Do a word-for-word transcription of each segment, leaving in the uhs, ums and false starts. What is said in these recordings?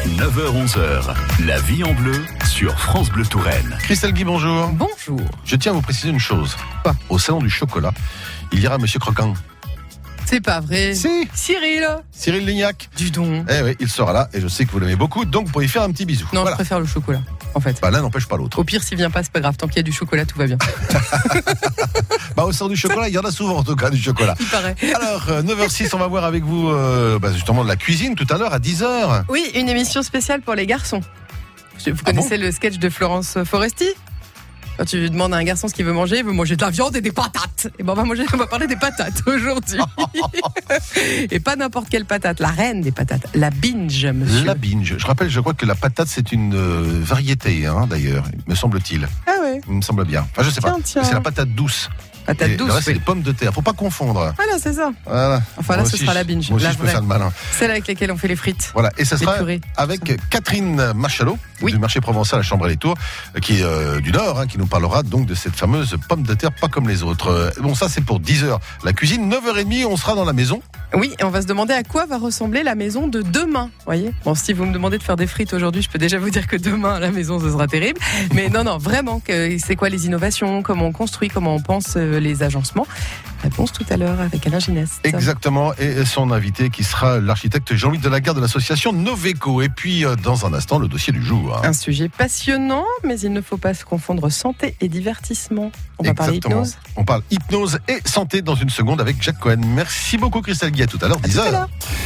neuf heures onze heures, la vie en bleu sur France Bleu Touraine. Christelle Guy, bonjour. Bonjour. Je tiens à vous préciser une chose. Quoi ? Au salon du chocolat, il y aura Monsieur Croquant. C'est pas vrai. Si. Cyril. Cyril Lignac. Du don. Eh oui, il sera là et je sais que vous l'aimez beaucoup, donc vous pouvez lui faire un petit bisou. Non, Voilà. je préfère le chocolat, en fait. Bah, l'un n'empêche pas l'autre. Au pire, s'il vient pas, c'est pas grave. Tant qu'il y a du chocolat, tout va bien. Bah, au salon du chocolat, il y en a souvent en tout cas du chocolat. Il paraît. Alors, euh, neuf heures six, on va voir avec vous euh, bah, justement de la cuisine tout à l'heure à dix heures. Oui, une émission spéciale pour les garçons. Vous Ah connaissez bon le sketch de Florence Foresti ? Quand tu demandes à un garçon ce qu'il veut manger, il veut manger de la viande et des patates. Et ben on va manger, on va parler des patates aujourd'hui. Et pas n'importe quelle patate, la reine des patates, la binge, monsieur. La binge. Je rappelle, je crois que la patate, c'est une euh, variété, hein, d'ailleurs, me semble-t-il. Ah ouais. Il me semble bien. Enfin, je sais Tiens, pas. tiens. C'est la patate douce. Patate Et douce. le reste, c'est Oui. les pommes de terre. Faut pas confondre. Voilà, c'est ça. Voilà. Enfin là, Moi ce aussi, sera la je- binge. Moi aussi, la je peux vraie. faire le malin. Celle avec laquelle on fait les frites. Voilà. Et ça Les sera purées. avec Catherine Machalot, Oui. du marché provençal à Chambray-les-Tours, qui est euh, du Nord, hein, qui nous parlera donc de cette fameuse pomme de terre pas comme les autres. Euh, Bon, ça, c'est pour dix heures. La cuisine, neuf heures trente, on sera dans la maison. Oui, et on va se demander à quoi va ressembler la maison de demain. Voyez. Bon, si vous me demandez de faire des frites aujourd'hui, je peux déjà vous dire que demain à la maison, ce sera terrible. Mais non, non, vraiment, que, c'est quoi les innovations, comment on construit, comment on pense euh, les agencements. Réponse tout à l'heure avec Alain Gineste. Exactement. Et son invité qui sera l'architecte Jean-Louis Delagarde de l'association Noveco. Et puis, euh, dans un instant, le dossier du jour. Un sujet passionnant, mais il ne faut pas se confondre santé et divertissement. On va parler Exactement. hypnose. On parle hypnose et santé dans une seconde avec Jacques Cohen. Merci beaucoup Christelle Guy, à tout à l'heure, À dix tout à heures. l'heure.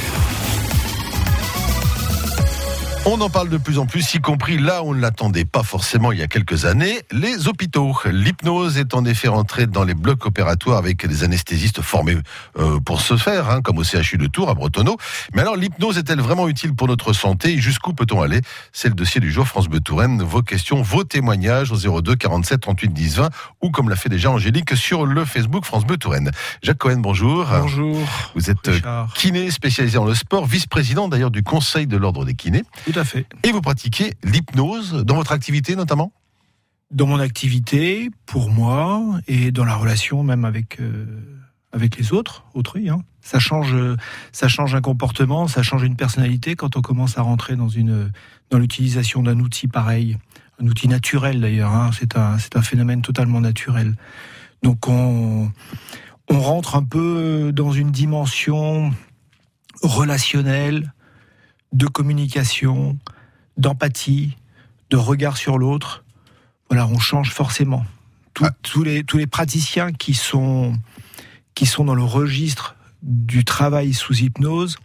On en parle de plus en plus, y compris là où on ne l'attendait pas forcément il y a quelques années, les hôpitaux. L'hypnose est en effet rentrée dans les blocs opératoires avec des anesthésistes formés euh, pour ce faire, hein, comme au C H U de Tours, à Bretonneau. Mais alors, l'hypnose est-elle vraiment utile pour notre santé et jusqu'où peut-on aller ? C'est le dossier du jour France Bleu Touraine. Vos questions, vos témoignages au zéro deux quarante-sept trente-huit dix vingt ou comme l'a fait déjà Angélique sur le Facebook France Bleu Touraine. Jacques Cohen, bonjour. Bonjour. Vous êtes Richard. kiné spécialisé dans le sport, vice-président d'ailleurs du Conseil de l'Ordre des kinés. Tout à fait. Et vous pratiquez l'hypnose dans votre activité notamment ? Dans mon activité, pour moi, et dans la relation même avec, euh, avec les autres, autrui, hein. Ça change, euh, ça change un comportement, ça change une personnalité quand on commence à rentrer dans, une, dans l'utilisation d'un outil pareil. Un outil naturel d'ailleurs, hein. c'est, un, c'est un phénomène totalement naturel. Donc on, on rentre un peu dans une dimension relationnelle, de communication, d'empathie, de regard sur l'autre. Voilà, on change forcément. Tout, Ah. tous, les, tous les praticiens qui sont, qui sont dans le registre du travail sous hypnose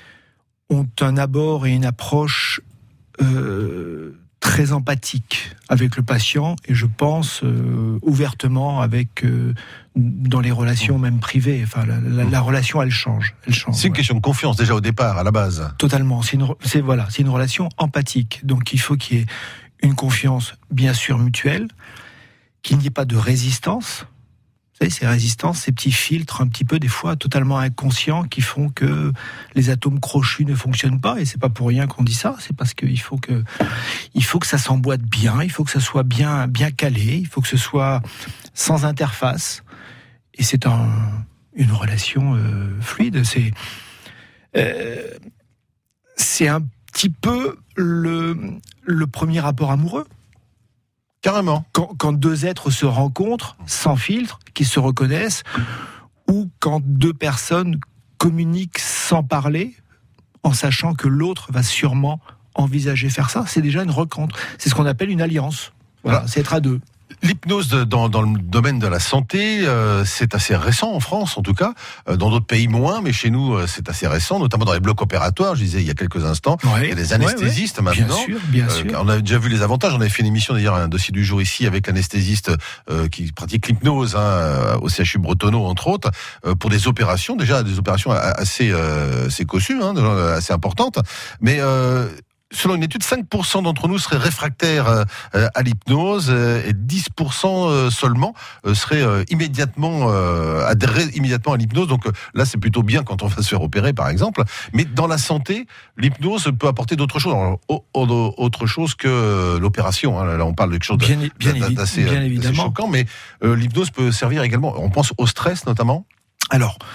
ont un abord et une approche euh, très empathique avec le patient et je pense euh, ouvertement avec euh, dans les relations même privées. Enfin, la, la, la relation, elle change. Elle change. C'est une ouais. question de confiance déjà au départ, à la base. Totalement. C'est une, c'est, voilà, c'est une relation empathique. Donc il faut qu'il y ait une confiance, bien sûr, mutuelle, qu'il n'y ait pas de résistance. Vous savez, ces résistances, ces petits filtres, un petit peu, des fois, totalement inconscients, qui font que les atomes crochus ne fonctionnent pas. Et c'est pas pour rien qu'on dit ça. C'est parce qu'il faut que, il faut que ça s'emboîte bien. Il faut que ça soit bien, bien calé. Il faut que ce soit sans interface. Et c'est un, une relation euh, fluide. C'est, euh, c'est un petit peu le, le premier rapport amoureux. Carrément. Quand, quand deux êtres se rencontrent, sans filtre, qui se reconnaissent, ou quand deux personnes communiquent sans parler, en sachant que l'autre va sûrement envisager faire ça, c'est déjà une rencontre. C'est ce qu'on appelle une alliance. Voilà, Voilà. c'est être à deux. L'hypnose de- dans, dans le domaine de la santé, euh, c'est assez récent en France en tout cas. Euh, dans d'autres pays moins, mais chez nous euh, c'est assez récent, notamment dans les blocs opératoires. Je disais il y a quelques instants, Ouais, il y a des anesthésistes ouais, ouais. maintenant. Bien sûr, bien Euh, sûr. on a déjà vu les avantages. On avait fait une émission d'ailleurs, un dossier du jour ici avec l'anesthésiste euh, qui pratique l'hypnose hein, au C H U Bretonneau entre autres, euh, pour des opérations déjà des opérations assez euh, assez cossues, hein, assez importantes. Mais euh, selon une étude, cinq pour cent d'entre nous seraient réfractaires euh, à l'hypnose euh, et dix pour cent euh, seulement euh, seraient euh, immédiatement euh, adhérés immédiatement à l'hypnose. Donc euh, là, c'est plutôt bien quand on va se faire opérer, par exemple. Mais dans la santé, l'hypnose peut apporter d'autres choses. Alors, au- au- autre chose que euh, l'opération. Hein. Là, on parle de quelque chose Bien, de, bien, d'a- évi- d'assez, bien d'assez évidemment. choquant. Mais euh, l'hypnose peut servir également. On pense au stress, notamment. Alors,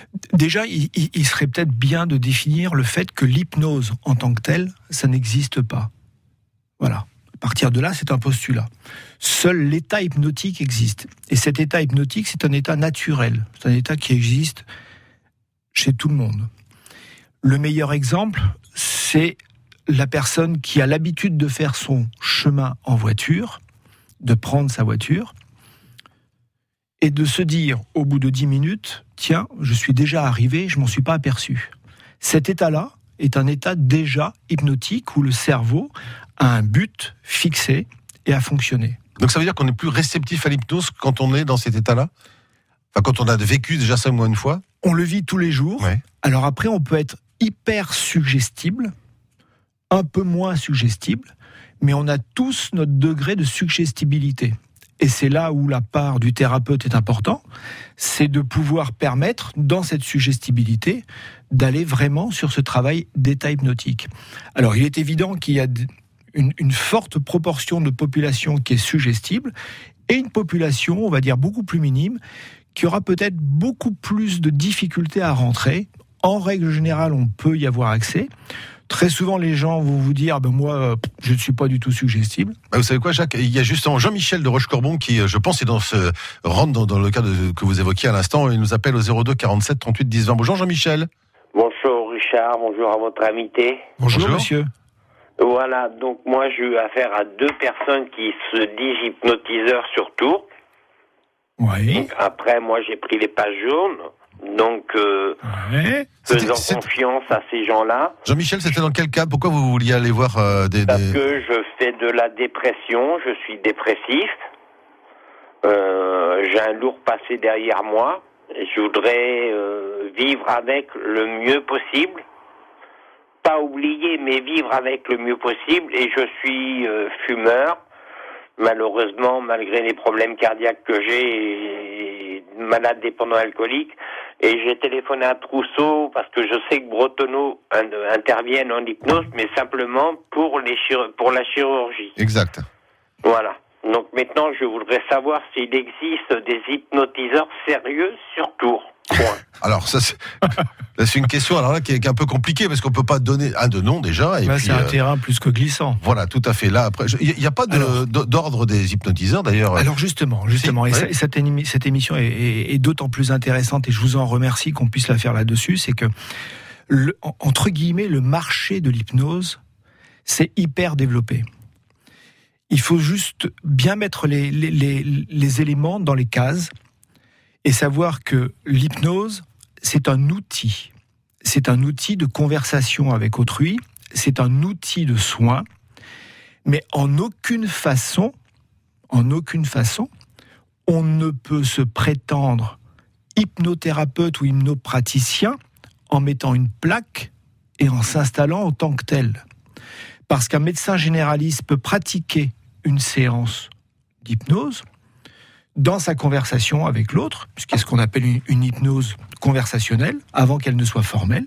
Déjà, il, il serait peut-être bien de définir le fait que l'hypnose en tant que telle, ça n'existe pas. Voilà. À partir de là, c'est un postulat. Seul l'état hypnotique existe. Et cet état hypnotique, c'est un état naturel. C'est un état qui existe chez tout le monde. Le meilleur exemple, c'est la personne qui a l'habitude de faire son chemin en voiture, de prendre sa voiture, et de se dire, au bout de dix minutes, tiens, je suis déjà arrivé, je m'en suis pas aperçu. Cet état-là est un état déjà hypnotique où le cerveau a un but fixé et a fonctionné. Donc ça veut dire qu'on est plus réceptif à l'hypnose quand on est dans cet état-là ? Enfin, quand on a vécu déjà ça moins une fois ? On le vit tous les jours. Ouais. Alors après, on peut être hyper suggestible, un peu moins suggestible, mais on a tous notre degré de suggestibilité. Et c'est là où la part du thérapeute est importante, c'est de pouvoir permettre, dans cette suggestibilité, d'aller vraiment sur ce travail d'état hypnotique. Alors, il est évident qu'il y a une, une forte proportion de population qui est suggestible, et une population, on va dire, beaucoup plus minime, qui aura peut-être beaucoup plus de difficultés à rentrer. En règle générale, on peut y avoir accès. Très souvent, les gens vont vous dire ben moi, je ne suis pas du tout suggestible. Vous savez quoi, Jacques ? Il y a justement Jean-Michel de Rochecorbon qui, je pense, est dans ce rentre dans, dans le cas de, que vous évoquiez à l'instant. Il nous appelle au zéro deux quarante-sept trente-huit dix vingt. Bonjour Jean-Michel. Bonjour Richard, bonjour à votre invité. Bonjour, bonjour monsieur. Voilà, donc moi j'ai eu affaire à deux personnes qui se disent hypnotiseurs sur tour. Oui. Donc, après, moi j'ai pris les pages jaunes. Donc, euh, ouais. faisant c'était, confiance c'était... à ces gens-là. Jean-Michel, c'était dans quel cas ? Pourquoi vous vouliez aller voir euh, des... Parce des... que je fais de la dépression, je suis dépressif, euh, j'ai un lourd passé derrière moi, et je voudrais euh, vivre avec le mieux possible, pas oublier, mais vivre avec le mieux possible, et je suis euh, fumeur, malheureusement, malgré les problèmes cardiaques que j'ai, et malade dépendant alcoolique. Et j'ai téléphoné à Trousseau parce que je sais que Bretonneau interviennent en hypnose, mais simplement pour les chir- pour la chirurgie. Exact. Voilà. Donc maintenant, je voudrais savoir s'il existe des hypnotiseurs sérieux sur tour. Point. Alors ça, c'est, c'est une question alors là qui est, qui est un peu compliquée parce qu'on peut pas donner un de nom déjà. Et là, puis, c'est un euh, terrain plus que glissant. Voilà, tout à fait. Là, après, il n'y a pas de, alors, d'ordre des hypnotiseurs d'ailleurs. Alors justement, justement, si, et ouais. cette, émi- cette émission est, est, est d'autant plus intéressante et je vous en remercie qu'on puisse la faire là-dessus, c'est que le, entre guillemets, le marché de l'hypnose, c'est hyper développé. Il faut juste bien mettre les, les, les, les éléments dans les cases. Et savoir que l'hypnose, c'est un outil. C'est un outil de conversation avec autrui, c'est un outil de soin, mais en aucune façon, en aucune façon, on ne peut se prétendre hypnothérapeute ou hypnopraticien en mettant une plaque et en s'installant en tant que tel. Parce qu'un médecin généraliste peut pratiquer une séance d'hypnose dans sa conversation avec l'autre, puisqu'il y a ce qu'on appelle une, une hypnose conversationnelle, avant qu'elle ne soit formelle.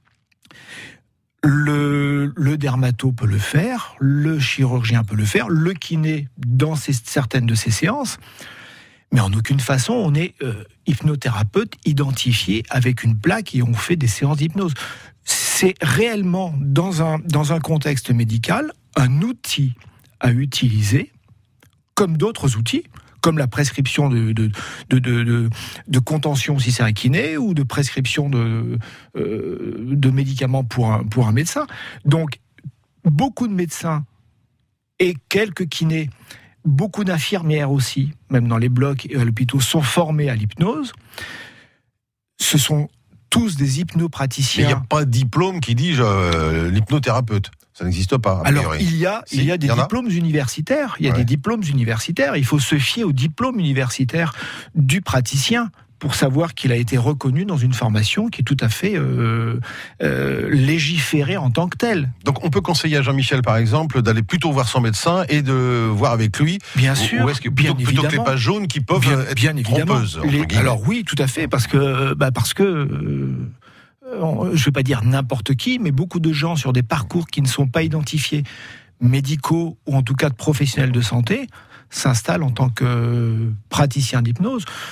Le, le dermato peut le faire, le chirurgien peut le faire, le kiné dans ces, certaines de ces séances, mais en aucune façon on est euh, hypnothérapeute identifié avec une plaque et on fait des séances d'hypnose. C'est réellement, dans un, dans un contexte médical, un outil à utiliser, comme d'autres outils, comme la prescription de, de, de, de, de, de contention si c'est un kiné ou de prescription de, euh, de médicaments pour un, pour un médecin. Donc, beaucoup de médecins et quelques kinés, beaucoup d'infirmières aussi, même dans les blocs et à l'hôpital, sont formés à l'hypnose. Ce sont tous des hypnopraticiens. Mais il n'y a pas de diplôme qui dit euh, l'hypnothérapeute. Ça n'existe pas. Alors, il y a, si, il y a des diplômes a universitaires. Il y a ouais. des diplômes universitaires. Il faut se fier au diplôme universitaire du praticien pour savoir qu'il a été reconnu dans une formation qui est tout à fait euh, euh, légiférée en tant que telle. Donc, on peut conseiller à Jean-Michel, par exemple, d'aller plutôt voir son médecin et de voir avec lui. Bien sûr. Ou est-ce que plutôt, plutôt que les pages jaunes qui peuvent bien, être bien trompeuses. Les, alors oui, tout à fait, parce que bah parce que. Euh, je ne vais pas dire n'importe qui, mais beaucoup de gens sur des parcours qui ne sont pas identifiés, médicaux ou en tout cas de professionnels de santé, s'installent en tant que praticiens d'hypnose.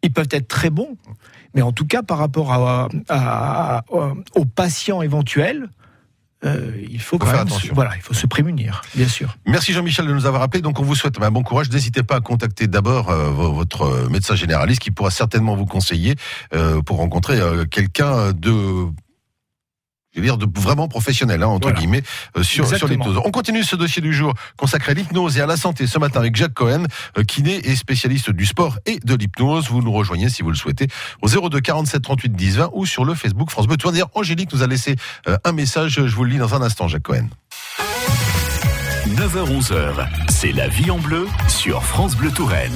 ils peuvent être très bons, mais en tout cas, par rapport à, à, à, aux patients éventuels, Euh, il faut, faut quand même se, voilà, il faut se prémunir, bien sûr. Merci Jean-Michel de nous avoir appelé. Donc on vous souhaite un bon courage. N'hésitez pas à contacter d'abord euh, votre médecin généraliste qui pourra certainement vous conseiller euh, pour rencontrer euh, quelqu'un de je veux dire de vraiment professionnel, hein, entre voilà. guillemets, euh, sur, sur l'hypnose. On continue ce dossier du jour consacré à l'hypnose et à la santé ce matin avec Jacques Cohen, euh, kiné et spécialiste du sport et de l'hypnose. Vous nous rejoignez si vous le souhaitez au zéro deux quarante-sept trente-huit dix vingt ou sur le Facebook France Bleu. D'ailleurs, Angélique nous a laissé euh, un message, je vous le lis dans un instant, Jacques Cohen. neuf heures onze, c'est la vie en bleu sur France Bleu Touraine.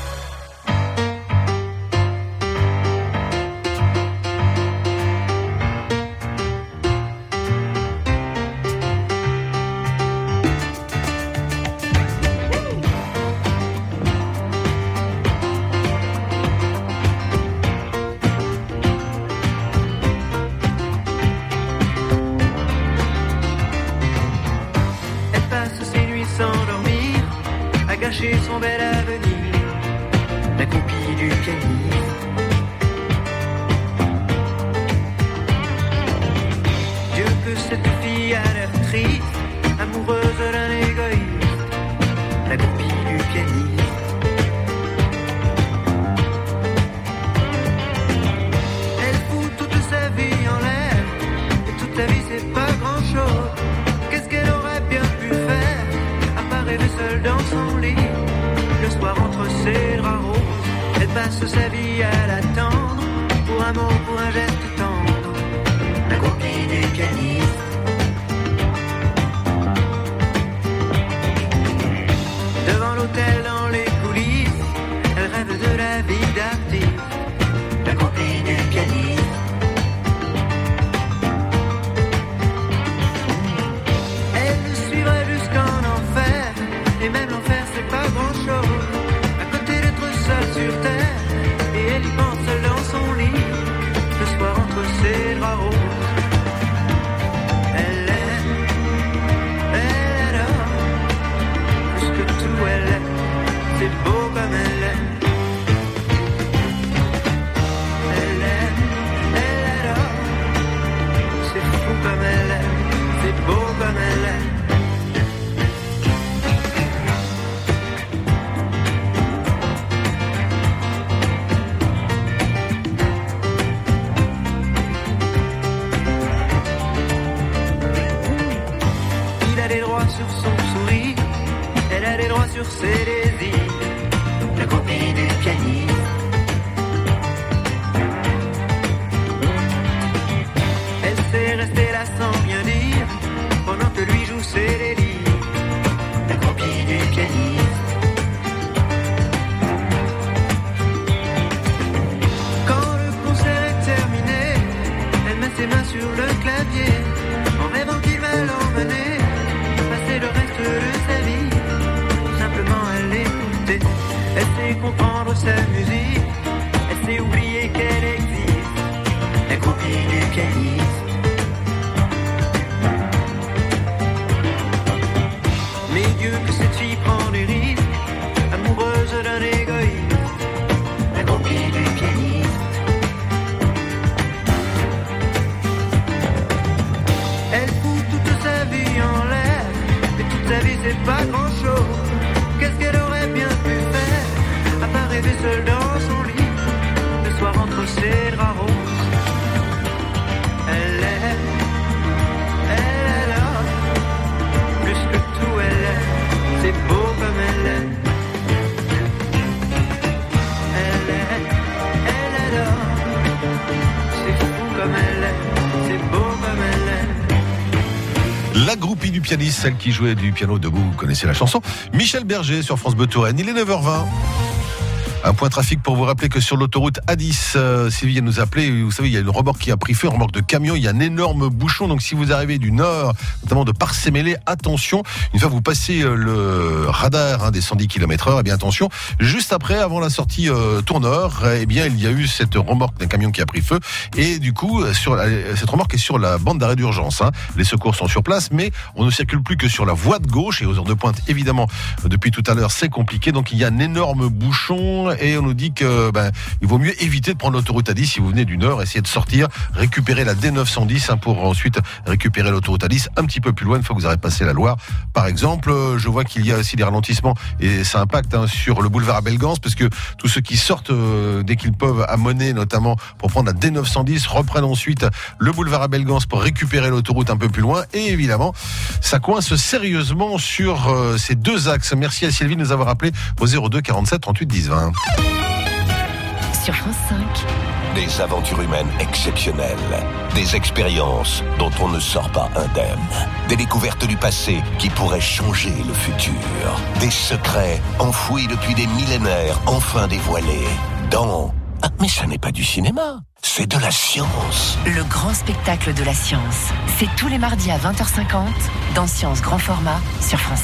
Son bel avenir, la copie du pianiste. Dieu que cette fille a l'air triste, amoureuse d'un égoïste, la copie du pianiste. Elle fout toute sa vie en l'air, et toute la vie c'est pas grand chose. Qu'est-ce qu'elle aurait bien pu faire, à part rêver seule dans son lit? Le soir entre ses draps roses, elle passe sa vie à l'attendre, pour un mot, pour un geste tendre, la copie du pianiste. Devant l'hôtel, dans les coulisses, elle rêve de la vie d'artiste, la copie du pianiste. Elle le suivrait jusqu'en enfer, et même l'enfer c'est pas grand chose, à côté d'être seule sur terre, et elle y pense seule dans son lit, le soir entre ses draps roses. Elle aime, elle adore, plus que tout elle aime, c'est beau comme elle aime. Elle aime, elle adore, c'est fou comme elle aime, c'est beau comme elle aime. Sur son sourire, elle a les droits sur ses désirs, la copie du pianiste. Elle sait rester là sans rien dire, pendant que lui joue ses délires, la copie du pianiste. Quand le concert est terminé, elle met ses mains sur le clavier, en rêvant qu'il va l'emmener le reste de sa vie, tout simplement à l'écouter. Elle sait comprendre sa musique, elle sait oublier qu'elle existe, la copie du pianiste. Mais Dieu que cette fille prend des risques, amoureuse d'un égoïste, la copie du pianiste. Elle fout toute sa vie en l'air, sa vie c'est pas grand chose. Qu'est-ce qu'elle aurait bien pu faire, à part rêver seule dans son lit, le soir entre ses draps roses. Elle aime, elle adore, plus que tout elle aime, c'est beau comme elle aime. Elle aime, elle adore, c'est fou comme elle aime, c'est beau comme elle aime. La groupie du pianiste, celle qui jouait du piano debout, vous connaissez la chanson. Michel Berger sur France Bleu Touraine, il est neuf heures vingt. Un point trafic pour vous rappeler que sur l'autoroute A dix, euh, Sylvie vient nous appeler, vous savez, il y a une remorque qui a pris feu, une remorque de camion, il y a un énorme bouchon, donc si vous arrivez du nord, notamment de Parcémélé, attention, une fois que vous passez euh, le radar hein, des cent dix kilomètres heure, eh bien attention, juste après, avant la sortie euh, Tourneur, eh bien il y a eu cette remorque d'un camion qui a pris feu, et du coup, sur la, cette remorque est sur la bande d'arrêt d'urgence, hein. Les secours sont sur place, mais on ne circule plus que sur la voie de gauche, et aux heures de pointe, évidemment, depuis tout à l'heure, c'est compliqué, donc il y a un énorme bouchon. heures et on nous dit que ben, il vaut mieux éviter de prendre l'autoroute A dix si vous venez du Nord, essayez de sortir, récupérer la D neuf cent dix hein, pour ensuite récupérer l'autoroute A dix un petit peu plus loin une fois que vous aurez passé la Loire. Par exemple, je vois qu'il y a aussi des ralentissements et ça impacte hein, sur le boulevard Abelgance parce que tous ceux qui sortent euh, dès qu'ils peuvent à Monet notamment pour prendre la D neuf cent dix reprennent ensuite le boulevard Abelgance pour récupérer l'autoroute un peu plus loin et évidemment ça coince sérieusement sur euh, ces deux axes. Merci à Sylvie de nous avoir appelé au zéro deux quarante-sept trente-huit dix vingt. Sur France cinq. Des aventures humaines exceptionnelles, des expériences dont on ne sort pas indemne, des découvertes du passé qui pourraient changer le futur, des secrets enfouis depuis des millénaires enfin dévoilés dans... Ah, mais ça n'est pas du cinéma, c'est de la science. Le grand spectacle de la science, c'est tous les mardis à vingt heures cinquante dans Science Grand Format sur France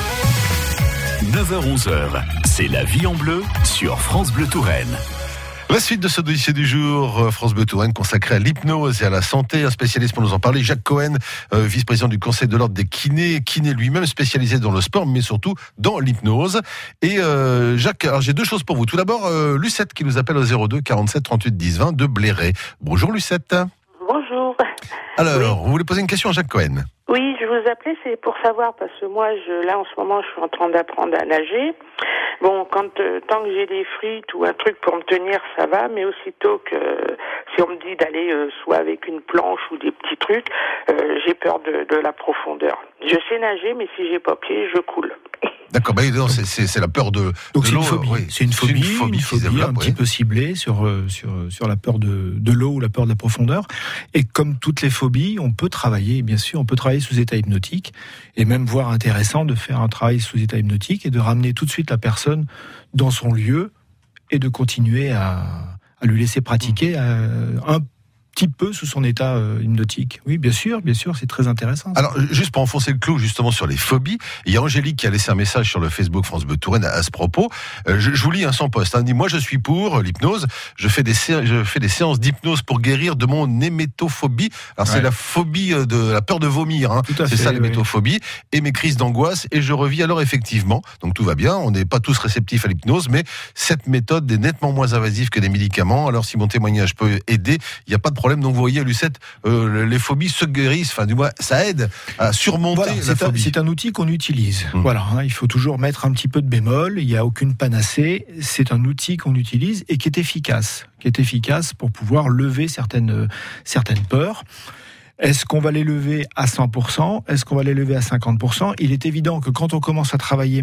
cinq. neuf heures onze heures, c'est La Vie en Bleu sur France Bleu Touraine. La suite de ce dossier du jour, France Bleu Touraine, consacré à l'hypnose et à la santé. Un spécialiste pour nous en parler, Jacques Cohen, euh, vice-président du Conseil de l'Ordre des kinés, kiné lui-même spécialisé dans le sport, mais surtout dans l'hypnose. Et euh, Jacques, alors j'ai deux choses pour vous. Tout d'abord, euh, Lucette qui nous appelle au zéro deux quarante-sept trente-huit dix vingt de Bléré. Bonjour Lucette. Bonjour. Alors, Oui. vous voulez poser une question à Jacques Cohen? Oui, je vous appelais, c'est pour savoir, parce que moi, je, là, en ce moment, je suis en train d'apprendre à nager. Bon, quand euh, tant que j'ai des frites ou un truc pour me tenir, ça va, mais aussitôt que euh, si on me dit d'aller euh, soit avec une planche ou des petits trucs, euh, j'ai peur de, de la profondeur. Je sais nager, mais si j'ai pas pied, je coule. D'accord, bah, non, c'est, c'est, c'est la peur de, Donc de c'est l'eau. une phobie, Oui. c'est une phobie, une phobie, qui se développe, un oui. petit peu ciblée sur, euh, sur, sur la peur de, de l'eau ou la peur de la profondeur. Et comme toutes les phobies, on peut travailler, bien sûr, on peut travailler sous état hypnotique et même voire intéressant de faire un travail sous état hypnotique et de ramener tout de suite la personne dans son lieu et de continuer à, à lui laisser pratiquer euh, un petit peu sous son état euh, hypnotique. Oui, bien sûr, bien sûr, c'est très intéressant. Alors, juste pour enfoncer le clou justement sur les phobies, il y a Angélique qui a laissé un message sur le Facebook France Bleu Touraine à, à ce propos. Euh, je, je vous lis un sans poste. Hein, dit, moi, je suis pour l'hypnose. Je fais des sé- je fais des séances d'hypnose pour guérir de mon hémétophobie. Alors, c'est Ouais. la phobie de la peur de vomir. Hein. Tout à C'est fait, ça oui. l'hémétophobie et mes crises d'angoisse. Et je revis alors effectivement. Donc tout va bien. On n'est pas tous réceptifs à l'hypnose, mais cette méthode est nettement moins invasive que des médicaments. Alors, si mon témoignage peut aider, il n'y a pas de problème. Donc, vous voyez, Lucette, euh, les phobies se guérissent. Enfin, du moins, ça aide à surmonter Voilà, la c'est, un, phobie. c'est un outil qu'on utilise. Mmh. Voilà, hein, il faut toujours mettre un petit peu de bémol. Il n'y a aucune panacée. C'est un outil qu'on utilise et qui est efficace, qui est efficace pour pouvoir lever certaines certaines peurs. Est-ce qu'on va les lever à cent pour cent? Est-ce qu'on va les lever à cinquante pour cent? Il est évident que quand on commence à travailler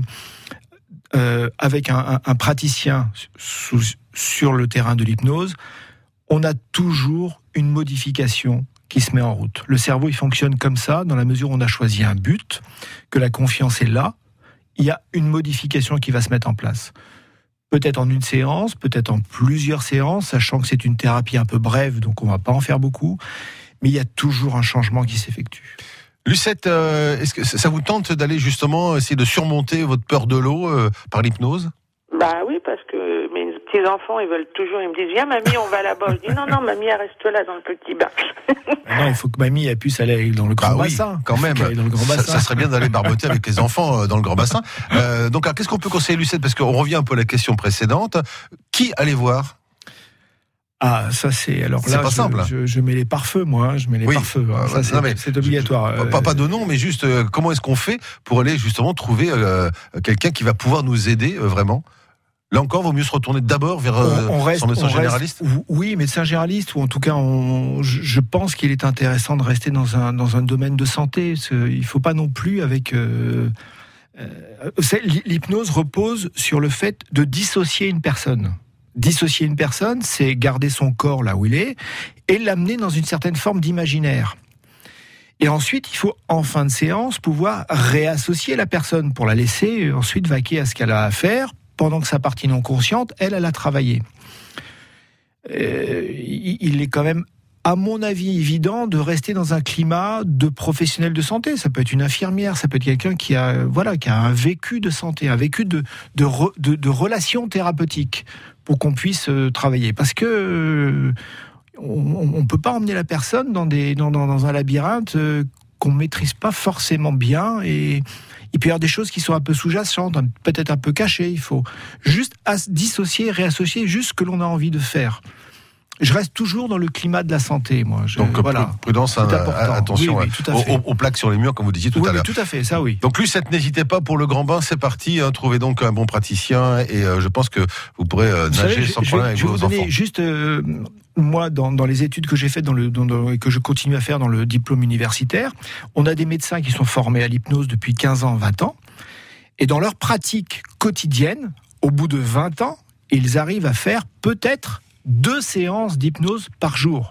euh, avec un, un, un praticien sous, sur le terrain de l'hypnose, on a toujours une modification qui se met en route. Le cerveau, il fonctionne comme ça, dans la mesure où on a choisi un but, que la confiance est là, il y a une modification qui va se mettre en place. Peut-être en une séance, peut-être en plusieurs séances, sachant que c'est une thérapie un peu brève, donc on ne va pas en faire beaucoup, mais il y a toujours un changement qui s'effectue. Lucette, euh, est-ce que ça vous tente d'aller justement essayer de surmonter votre peur de l'eau euh, par l'hypnose? Bah oui, parce que mes petits-enfants, ils veulent toujours, ils me disent, viens mamie, on va là-bas. Je dis, non, non, mamie, elle reste là dans le petit bain. Non, il faut que mamie elle puisse aller dans le grand Bah oui, bassin. quand même. Il faut qu'elle aille dans le grand Ça, bassin. ça serait bien d'aller barboter avec les enfants euh, dans le grand bassin. Euh, donc, alors, qu'est-ce qu'on peut conseiller, Lucette? Parce qu'on revient un peu à la question précédente. Qui allez voir? Ah, ça c'est alors C'est là, pas je, simple. je, je mets les pare-feux, moi. hein, je mets les Oui. pare-feux. hein, Euh, ça, c'est, non, mais c'est obligatoire. Je- Euh, pas, pas de nom, mais juste euh, comment est-ce qu'on fait pour aller justement trouver euh, quelqu'un qui va pouvoir nous aider euh, vraiment? Là encore, vaut mieux se retourner d'abord vers euh, on, on reste, son médecin on reste- généraliste. Oui, médecin généraliste, ou en tout cas, on, je, je pense qu'il est intéressant de rester dans un, dans un domaine de santé. Parce que il ne faut pas non plus avec... Euh, euh, c'est- l'hypnose repose sur le fait de dissocier une personne. Dissocier une personne, c'est garder son corps là où il est et l'amener dans une certaine forme d'imaginaire. Et ensuite, il faut, en fin de séance, pouvoir réassocier la personne pour la laisser ensuite vaquer à ce qu'elle a à faire, pendant que sa partie non consciente, elle, elle a travaillé. Euh, il est quand même, à mon avis, évident de rester dans un climat de professionnel de santé. Ça peut être une infirmière, ça peut être quelqu'un qui a, voilà, qui a un vécu de santé, un vécu de, de, re, de, de relations thérapeutiques pour qu'on puisse euh, travailler. Parce que euh, on ne peut pas emmener la personne dans, des, dans, dans, dans un labyrinthe euh, qu'on maîtrise pas forcément bien, et il peut y avoir des choses qui sont un peu sous-jacentes, peut-être un peu cachées. Il faut juste as- dissocier, réassocier juste ce que l'on a envie de faire. Je reste toujours dans le climat de la santé, moi. Je, Donc voilà. prudence, C'est hein, important. attention Oui, oui, tout à aux, fait. aux- aux plaques sur les murs, comme vous disiez tout Oui, à oui, l'heure. tout à fait, ça oui. Donc Lucette, n'hésitez pas pour le grand bain, c'est parti. Hein, trouvez donc un bon praticien et euh, je pense que vous pourrez euh, Vous nager savez, sans je, problème je, avec je vais vos vous donner enfants. juste, euh, moi, dans, dans les études que j'ai faites dans le, dans, dans- et que je continue à faire dans le diplôme universitaire, on a des médecins qui sont formés à l'hypnose depuis quinze ans, vingt ans, et dans leur pratique quotidienne, au bout de vingt ans, ils arrivent à faire peut-être deux séances d'hypnose par jour.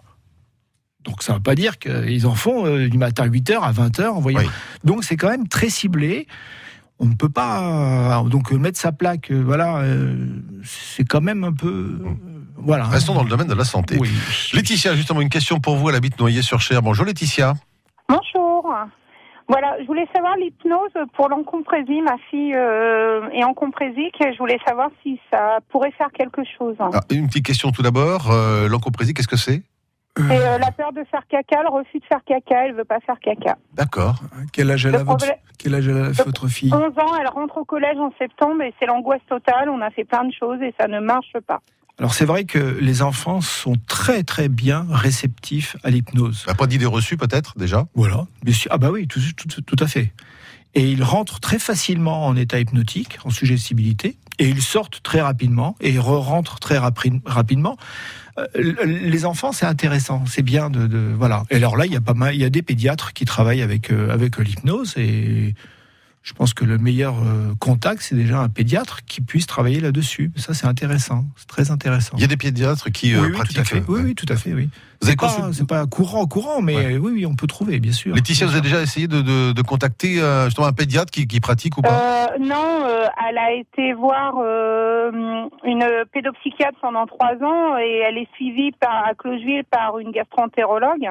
Donc ça ne veut pas dire qu'ils en font euh, du matin à huit heures à vingt heures en voyant. Oui. Donc c'est quand même très ciblé. On ne peut pas euh, donc mettre sa plaque, euh, voilà, euh, c'est quand même un peu, euh, voilà. Restons dans le domaine de la santé. Oui. Laetitia, justement, une question pour vous. Elle habite Noyer-sur-Cher. Bonjour Laetitia. Bonjour. Voilà, je voulais savoir l'hypnose pour l'encomprésie. Ma fille euh, est encomprésique et je voulais savoir si ça pourrait faire quelque chose. Ah, une petite question tout d'abord. Euh, L'encomprésie, qu'est-ce que c'est ? C'est euh, la peur de faire caca, le refus de faire caca, elle veut pas faire caca. D'accord. Quel âge elle Le a votre, problème- quel âge elle a votre fille? onze ans, elle rentre au collège en septembre et c'est l'angoisse totale. On a fait plein de choses et ça ne marche pas. Alors c'est vrai que les enfants sont très très bien réceptifs à l'hypnose. Bah, pas d'idée reçue peut-être déjà ? Voilà. Bien sûr. Ah bah oui, tout, tout, tout à fait. Et ils rentrent très facilement en état hypnotique, en suggestibilité, et ils sortent très rapidement, et ils re-rentrent très rapi- rapidement. Euh, les enfants, c'est intéressant, c'est bien de, de voilà. Et alors là, il y a pas mal, il y a des pédiatres qui travaillent avec euh, avec l'hypnose, et je pense que le meilleur euh, contact, c'est déjà un pédiatre qui puisse travailler là-dessus. Ça, c'est intéressant, c'est très intéressant. Il y a des pédiatres qui euh, oui, oui, pratiquent. tout à fait. euh, Oui, oui, tout à fait, oui. Vous avez C'est pas, consul- c'est pas courant, courant, mais Ouais. oui, oui, on peut trouver, bien sûr. Laetitia, Bien vous avez sûr. déjà essayé de, de, de contacter euh, justement un pédiatre qui, qui pratique ou pas ? Euh, non, euh, elle a été voir euh, une pédopsychiatre pendant trois ans et elle est suivie par, à Closeville par une gastro-entérologue.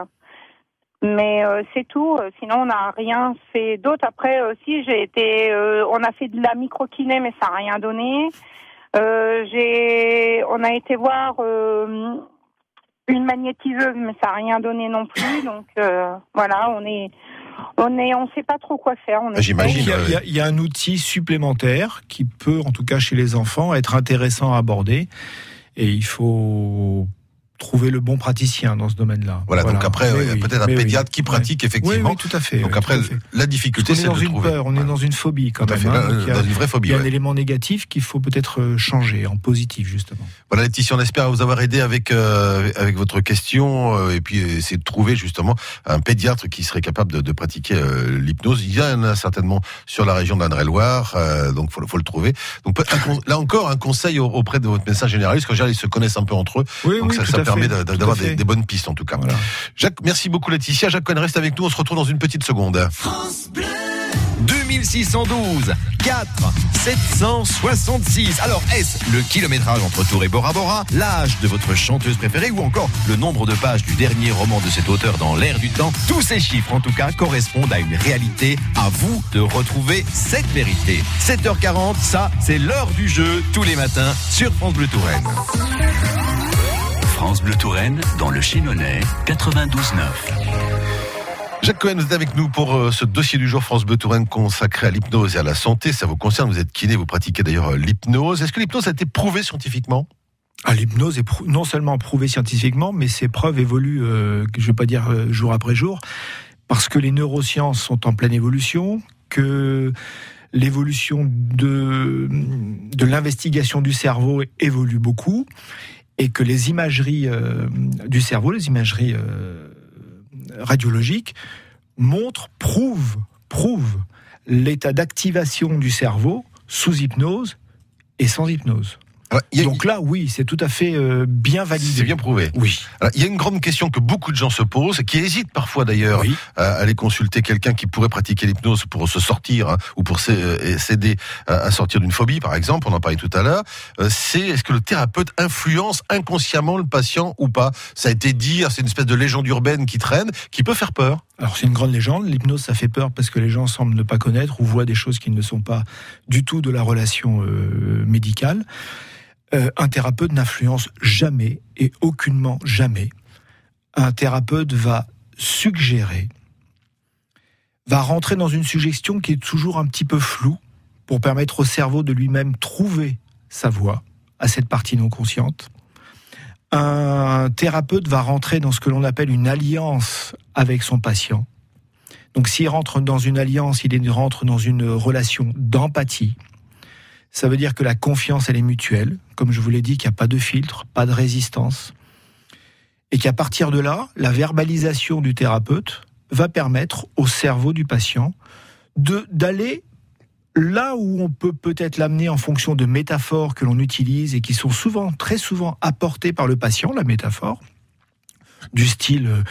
Mais euh, c'est tout. Sinon, on n'a rien fait d'autre. Après, aussi, j'ai été, euh, on a fait de la microkiné, mais ça n'a rien donné. Euh, j'ai, on a été voir euh, une magnétiseuse, mais ça n'a rien donné non plus. Donc euh, voilà, on est, on est, on sait pas trop quoi faire. On Ah, j'imagine. Donc, il y, a, euh, il y a- il y a un outil supplémentaire qui peut, en tout cas chez les enfants, être intéressant à aborder. Et il faut trouver le bon praticien dans ce domaine-là. Voilà, donc après, Mais euh, oui, peut-être un mais oui. pédiatre qui pratique Oui, effectivement. oui, tout à fait. Donc oui, après, tout à fait. la difficulté, On est c'est dans de une trouver. peur, on est Voilà. dans une phobie quand Tout à même. fait. hein. Là, Donc, il y a- dans une vraie il phobie. y a un ouais. élément négatif qu'il faut peut-être euh, changer en positif, justement. Voilà, Laetitia, on espère vous avoir aidé avec euh, avec votre question euh, et puis essayer de trouver justement un pédiatre qui serait capable de, de pratiquer euh, l'hypnose. Il y en a certainement sur la région d'Indre-et-Loire, euh, donc faut, faut le trouver. Donc un con- là encore, un conseil au- auprès de votre médecin généraliste, parce que ils se connaissent un peu entre eux, Oui, donc oui, ça, tout ça à permet fait, de- tout à d'avoir fait. des, des bonnes pistes en tout cas. Voilà. Jacques, merci beaucoup Laetitia. Jacques Cohen reste avec nous. On se retrouve dans une petite seconde. deux mille six cent douze, quatre, sept cent soixante-six. Alors, est-ce le kilométrage entre Tours et Bora Bora, l'âge de votre chanteuse préférée ou encore le nombre de pages du dernier roman de cet auteur dans l'air du temps? Tous ces chiffres, en tout cas, correspondent à une réalité. À vous de retrouver cette vérité. sept heures quarante, ça, c'est l'heure du jeu tous les matins sur France Bleu Touraine. France Bleu Touraine, dans le Chinonnais, quatre-vingt-douze neuf. Jacques Cohen, vous êtes avec nous pour euh, ce dossier du jour France Bleu Touraine consacré à l'hypnose et à la santé. Ça vous concerne, vous êtes kiné, vous pratiquez d'ailleurs euh, l'hypnose. Est-ce que l'hypnose a été prouvée scientifiquement ? Ah, l'hypnose est prou- non seulement prouvée scientifiquement, mais ses preuves évoluent, euh, je ne vais pas dire euh, jour après jour, parce que les neurosciences sont en pleine évolution, que l'évolution de, de l'investigation du cerveau évolue beaucoup, et que les imageries euh, du cerveau, les imageries euh, radiologiques, montrent, prouvent, prouvent l'état d'activation du cerveau sous hypnose et sans hypnose. Alors, il y a- Donc là, oui, c'est tout à fait euh, bien validé. C'est bien prouvé. Oui. Alors, il y a une grande question que beaucoup de gens se posent, et qui hésitent parfois d'ailleurs Oui. à aller consulter quelqu'un qui pourrait pratiquer l'hypnose pour se sortir hein, ou pour s'a- euh, s'aider à, à sortir d'une phobie, par exemple. On en parlait tout à l'heure. Euh, c'est est-ce que le thérapeute influence inconsciemment le patient ou pas ? Ça a été dit, c'est une espèce de légende urbaine qui traîne, qui peut faire peur. Alors c'est une grande légende, l'hypnose ça fait peur parce que les gens semblent ne pas connaître ou voient des choses qui ne sont pas du tout de la relation euh, médicale. Euh, un thérapeute n'influence jamais et aucunement jamais. Un thérapeute va suggérer va rentrer dans une suggestion qui est toujours un petit peu floue pour permettre au cerveau de lui-même trouver sa voie à cette partie non consciente. Un thérapeute va rentrer dans ce que l'on appelle une alliance avec son patient. Donc s'il rentre dans une alliance, il rentre dans une relation d'empathie. Ça veut dire que la confiance, elle est mutuelle. Comme je vous l'ai dit, qu'il n'y a pas de filtre, pas de résistance. Et qu'à partir de là, la verbalisation du thérapeute va permettre au cerveau du patient de, d'aller là où on peut peut-être l'amener en fonction de métaphores que l'on utilise et qui sont souvent, très souvent apportées par le patient, la métaphore, du style, euh,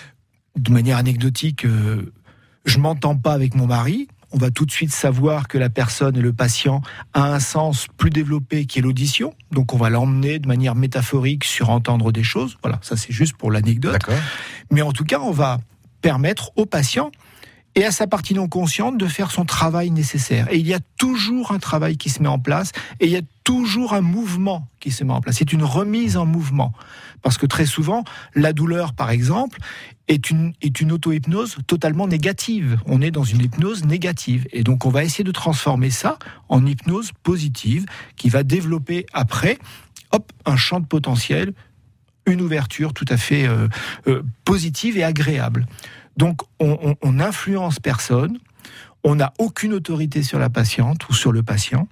de manière anecdotique, euh, je m'entends pas avec mon mari. On va tout de suite savoir que la personne et le patient a un sens plus développé qui est l'audition. Donc on va l'emmener de manière métaphorique sur entendre des choses. Voilà, ça c'est juste pour l'anecdote. D'accord. Mais en tout cas, on va permettre au patient et à sa partie non consciente de faire son travail nécessaire. Et il y a toujours un travail qui se met en place et il y a toujours un mouvement qui se met en place. C'est une remise en mouvement. Parce que très souvent, la douleur, par exemple, est une, est une auto-hypnose totalement négative. On est dans une hypnose négative. Et donc, on va essayer de transformer ça en hypnose positive qui va développer après, hop, un champ de potentiel, une ouverture tout à fait euh, euh, positive et agréable. Donc, on, on, on influence personne, on n'a aucune autorité sur la patiente ou sur le patient,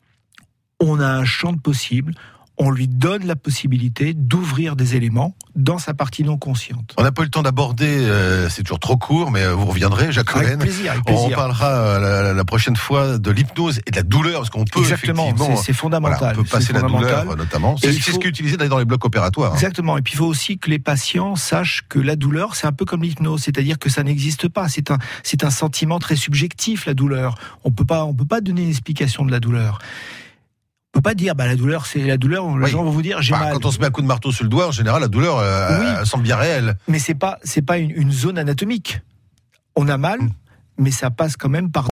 on a un champ de possibles, on lui donne la possibilité d'ouvrir des éléments dans sa partie non consciente. On n'a pas eu le temps d'aborder, euh, c'est toujours trop court, mais vous reviendrez, Jacques Avec Hollen. plaisir, avec plaisir. On parlera euh, la, la prochaine fois de l'hypnose et de la douleur, parce qu'on peut Exactement, effectivement... c'est, c'est fondamental. Voilà, on peut passer c'est la fondamental. douleur, notamment. C'est, Et c'est il faut... ce qui est utilisé d'ailleurs dans les blocs opératoires. Hein. Exactement. Et puis il faut aussi que les patients sachent que la douleur, c'est un peu comme l'hypnose, c'est-à-dire que ça n'existe pas. C'est un, c'est un sentiment très subjectif, la douleur. On peut pas, on peut pas donner une explication de la douleur. On peut pas dire, bah, la douleur, c'est la douleur, les oui. gens vont vous dire, j'ai bah, mal. Quand on se met un coup de marteau sur le doigt, en général, la douleur, euh, oui. elle semble bien réelle. Mais c'est pas, c'est pas une, une zone anatomique. On a mal, mmh. mais ça passe quand même par